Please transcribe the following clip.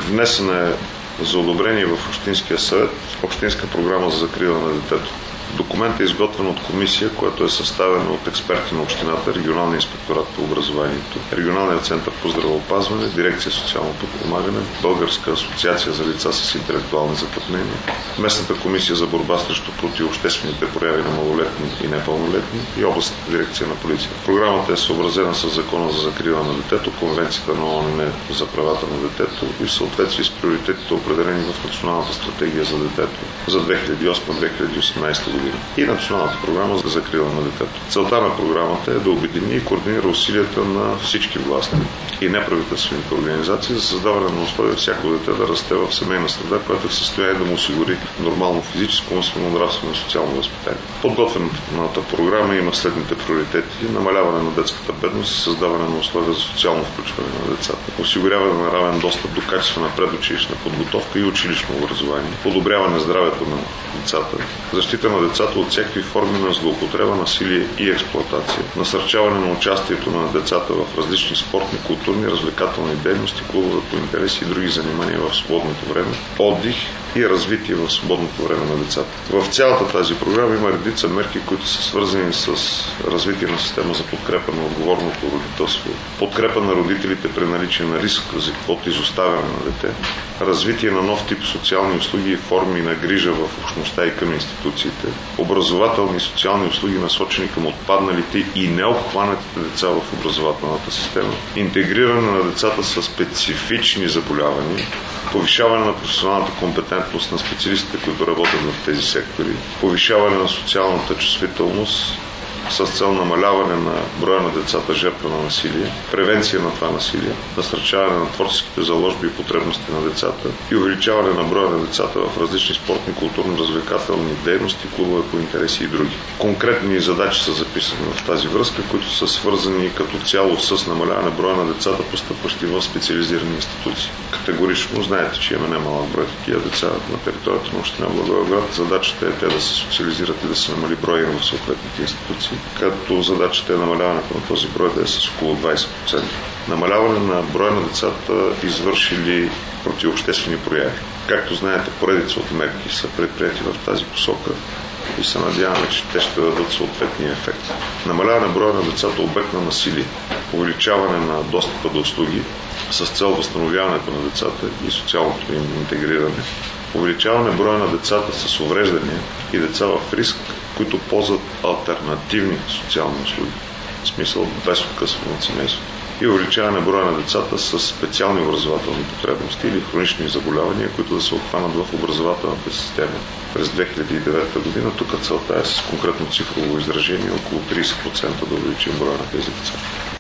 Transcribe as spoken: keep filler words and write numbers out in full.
Внесена е за одобрение в Общинския съвет Общинска програма за закрила на детето. Документът е изготвен от комисия, която е съставена от експерти на общината, Регионалния инспекторат по образованието, Регионалния център по здравеопазване, Дирекция социално подпомагане, Българска асоциация за лица с интелектуални затруднения, Местната комисия за борба срещу противообществените прояви на малолетни и непълнолетни и Областната дирекция на полиция. Програмата е съобразена с Закона за закрила на детето, Конвенцията на ООН за правата на детето и в съответствие с приоритетите, определени в Националната стратегия за детето за две хиляди и осма - две хиляди и осемнадесета година и Националната програма за закрила на детето. Целта на програмата е да обедини и координира усилията на всички власти и неправителствените организации за създаване на условия всяко дете да расте в семейна среда, която е в състояние да му осигури нормално физическо, умствено, нравствено и социално възпитание. Подготвената програма има следните приоритети: намаляване на детската бедност и създаване на условия за социално включване на децата, осигуряване на равен достъп до качествена предучилищна подготовка и училищно образование, подобряване здравето на децата, защита на децата от всякакви форми на злоупотреба, насилие и експлоатация, насърчаване на участието на децата в различни спортни, културни, развлекателни дейности, клубове по интереси и други занимания в свободното време, отдих и развитие в свободното време на децата. В цялата тази програма има редица мерки, които са свързани с развитие на система за подкрепа на отговорното родителство, подкрепа на родителите при наличие на риск от изоставяне на дете, развитие на нов тип социални услуги и форми на грижа в общността и към институциите, образователни и социални услуги, насочени към отпадналите и необхванатите деца в образователната система, интегриране на децата с специфични заболявания, повишаване на професионалната компетентност на специалистите, които работят в тези сектори, повишаване на социалната чувствителност с цел намаляване на броя на децата жертва на насилие, превенция на това насилие, насърчаване на творческите заложби и потребности на децата и увеличаване на броя на децата в различни спортни, културно-развлекателни дейности, клубове по интереси и други. Конкретни задачи са записани в тази връзка, които са свързани като цяло с намаляване броя на децата, постъпващи в специализирани институции. Категорично знаете, че има немалък брой такива деца на територията на община Благоевград. Задачата е те да се социализират и да се намали броя в съответните институции, като задачата е намаляването на този брой да е с около двадесет процента. Намаляване на броя на децата, извършили противообществени прояви. Както знаете, поредица от мерки са предприяти в тази посока и се надяваме, че те ще дадат съответния ефект. Намаляване броя на децата обект на насилие, увеличаване на достъпа до услуги с цел възстановяването на децата и социалното им интегриране, увеличаване броя на децата с увреждания и деца в риск, които ползват алтернативни социални услуги, в смисъл без откъсване от семейството, и увеличаване броя на децата с специални образователни потребности или хронични заболявания, които да се обхванат в образователната система през две хиляди и девета година. Тук целта е с конкретно цифрово изражение около тридесет процента да увеличим броя на тези деца.